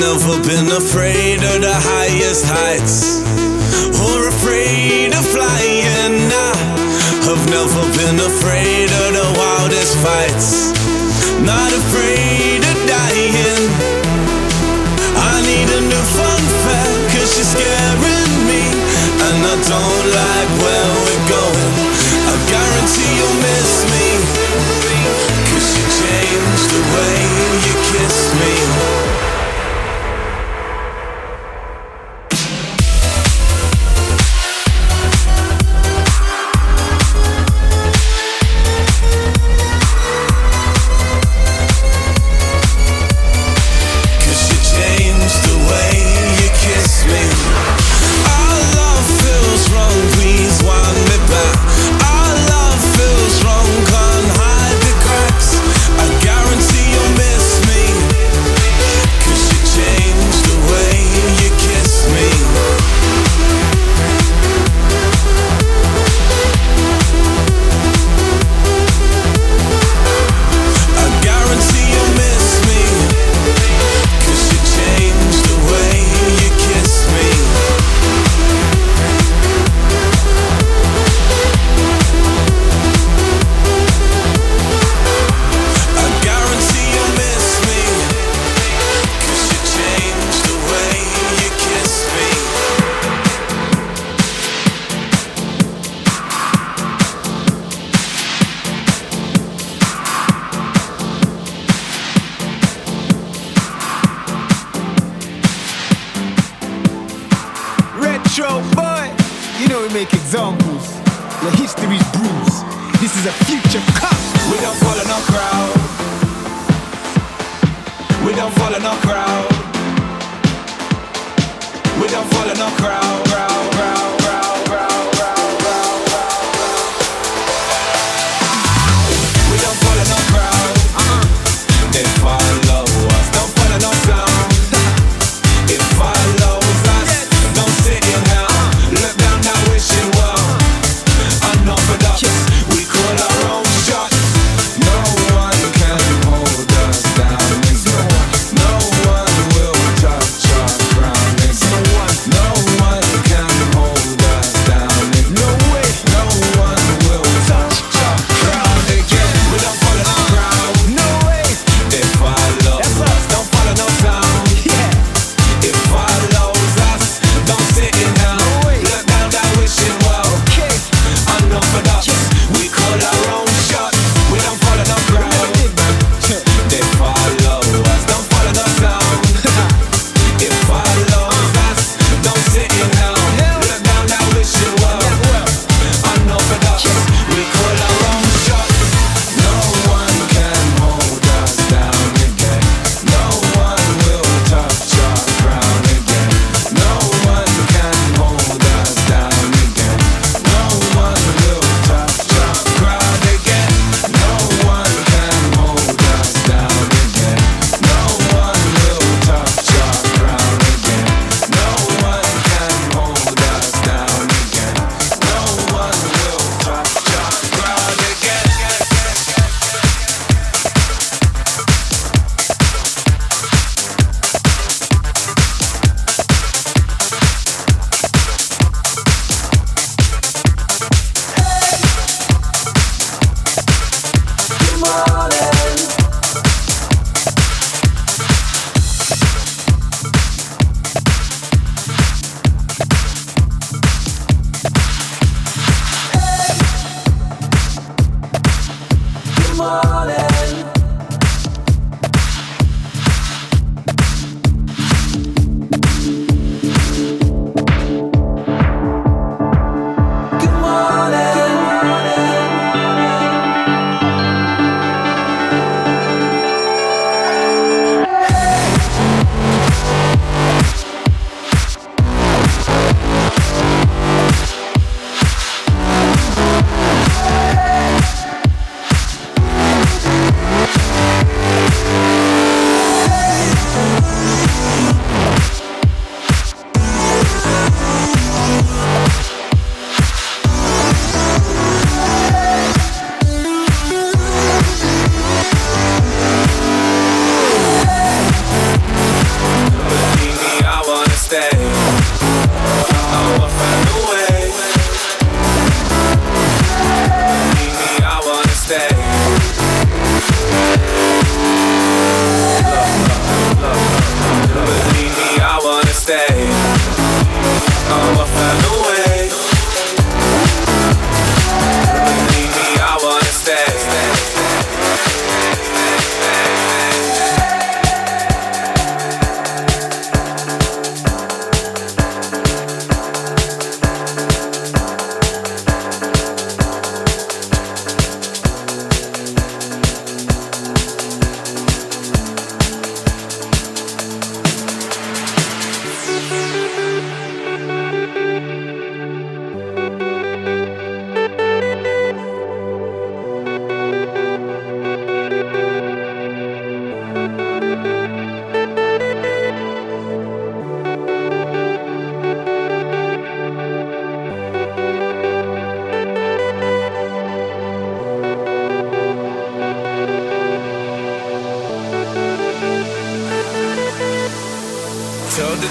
never been afraid of the highest heights, or afraid of flying. I've never been afraid of the wildest fights, not afraid of dying. I need a new fun fact, cause you're scaring me, and I don't like where we're going. I guarantee you'll miss me, cause you changed the way you kiss me. No one can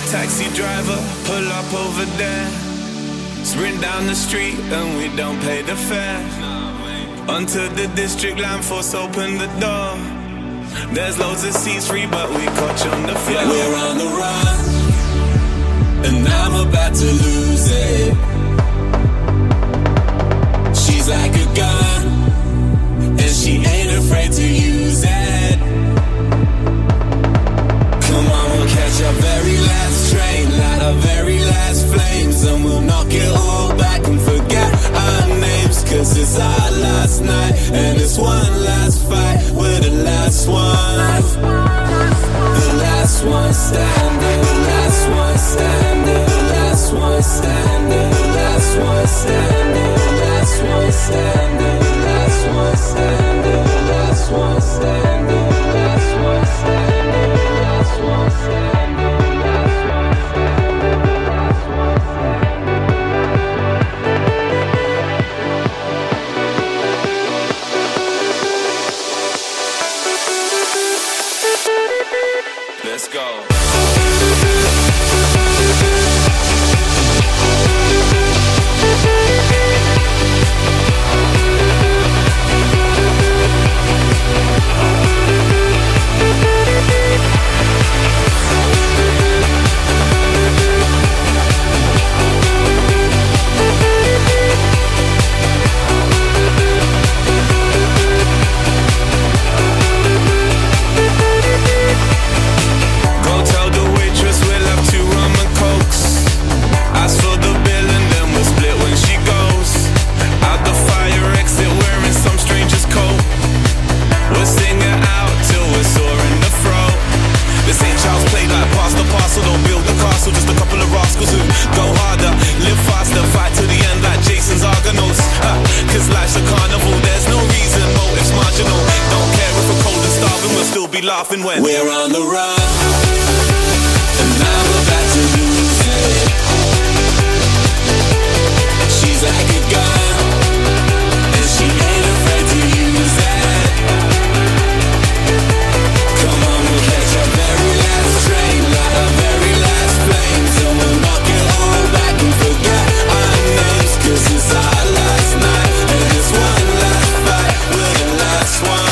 taxi driver, pull up over there. Sprint down the street and we don't pay the fare. Onto the district line, force open the door. There's loads of seats free, but we caught you on the floor. Yeah, we're on the run, and I'm about to lose it. She's like a gun, and she ain't afraid to use it. Come on, we'll catch our very last train, light our very last flames, and we'll knock it all back and forget our names. Cause it's our last night, and it's one last fight. We're the last one, the last one standing, the last one standing, the last one standing, the last one standing, the last one standing, the last one standing, the last one standing, the last one standing, the last one standing, the last one standing. Let's go. Laughing when we're on the run, and I'm about to lose it. She's like a gun, and she ain't afraid to use it. Come on, we'll catch our very last train, light our very last flames, and we'll knock it all back and forget our names. Cause it's our last night, and it's one last fight. We're the last one.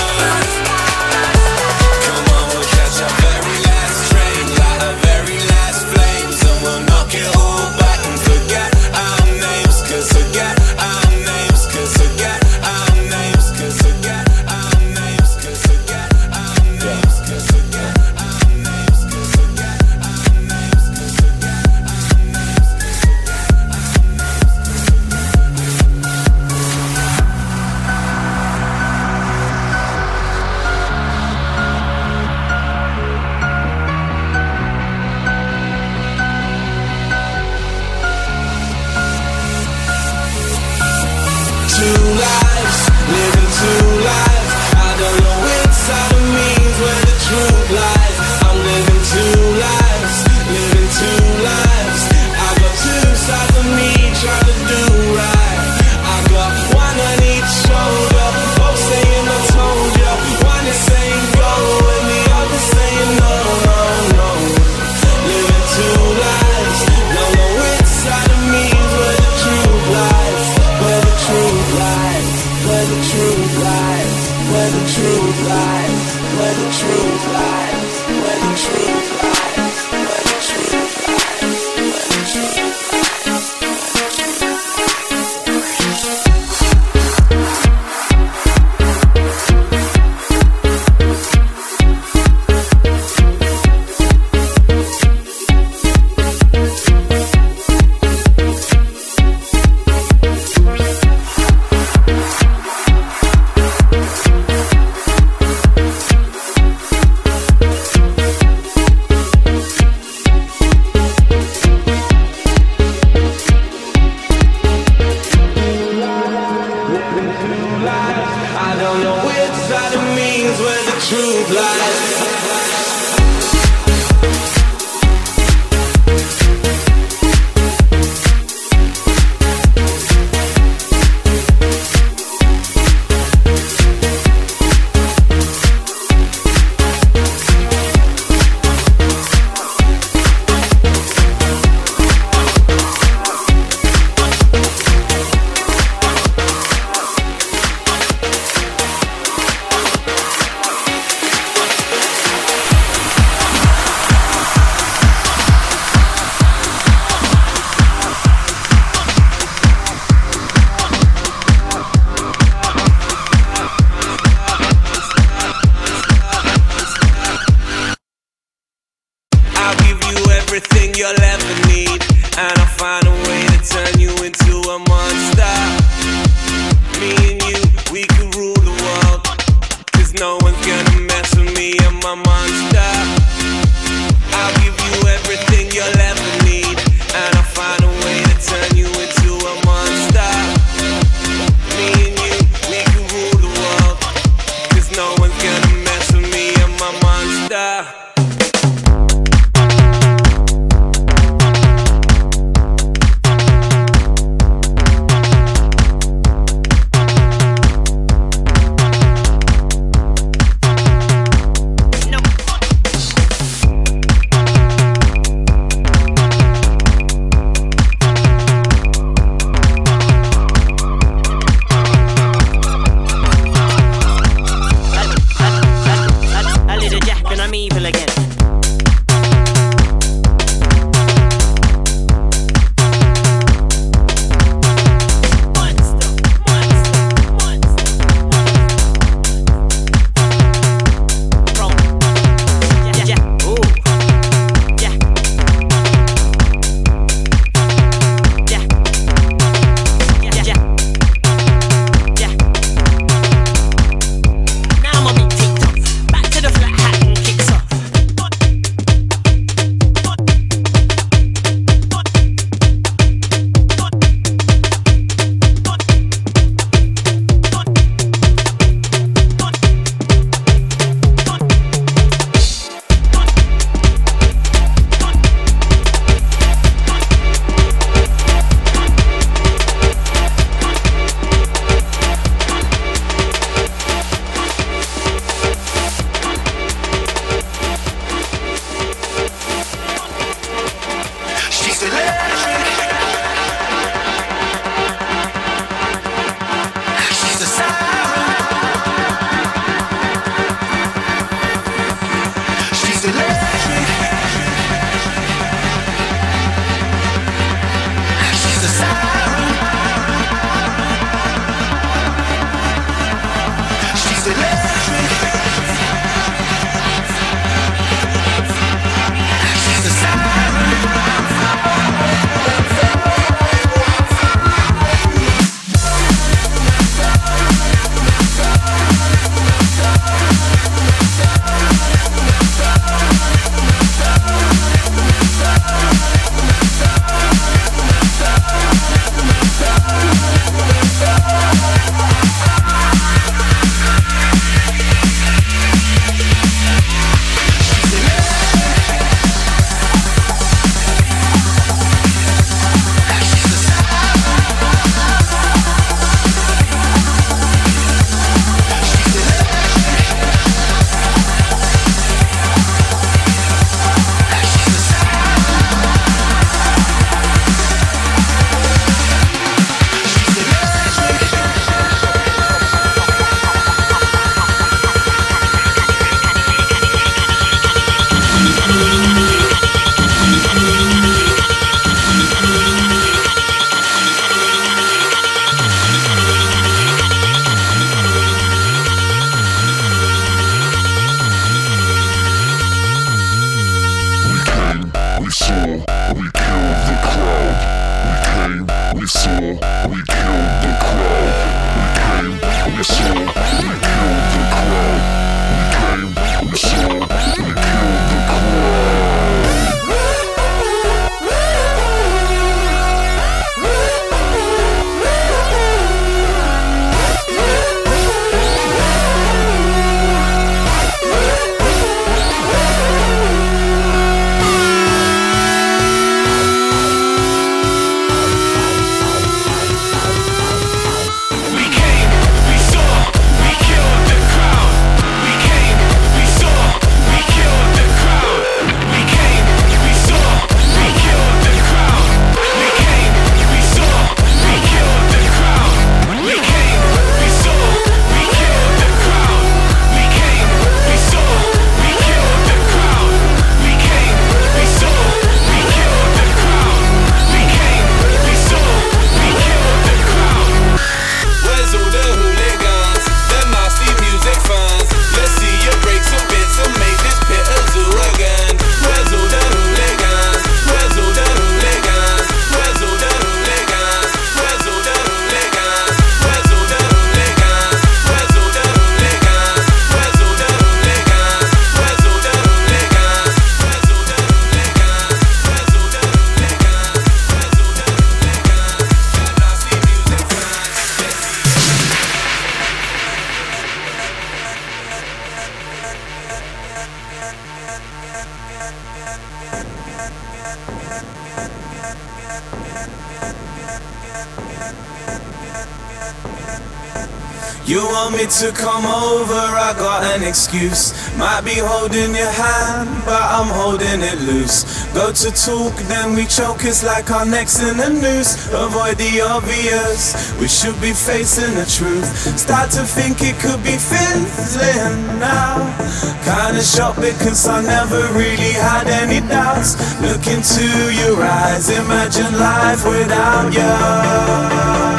You want me to come over, I got an excuse. Might be holding your hand, but I'm holding it loose. Go to talk, then we choke, it's like our necks in a noose. Avoid the obvious, we should be facing the truth. Start to think it could be fizzling now. Kinda shocked because I never really had any doubts. Look into your eyes, imagine life without you.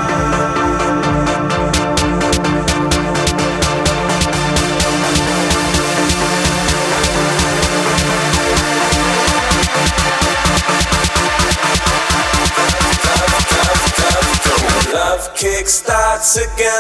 Kick starts again.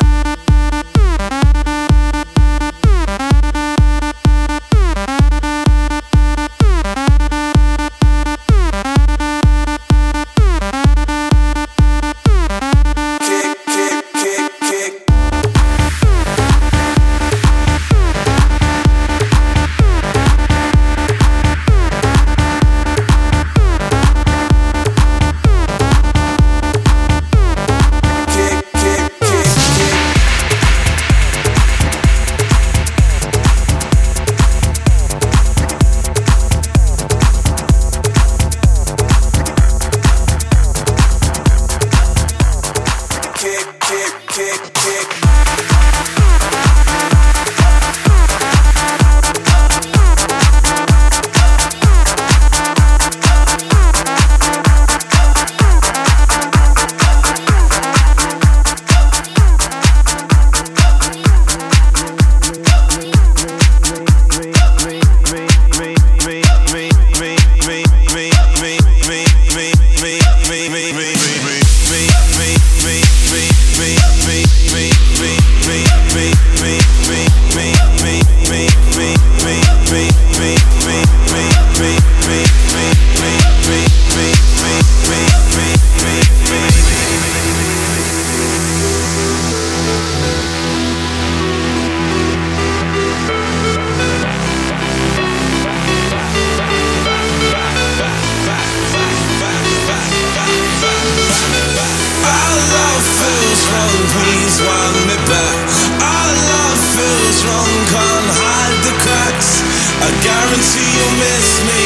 I guarantee you'll miss me,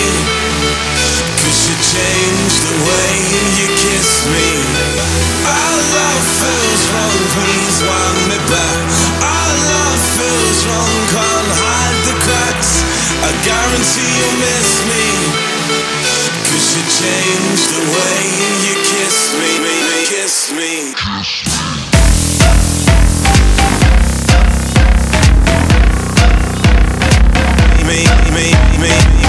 'cause you changed the way you kiss me. Our love feels wrong, please wind me back. Our love feels wrong, can't hide the cracks. I guarantee you'll miss me, 'cause you changed the way you kiss me, kiss me. Me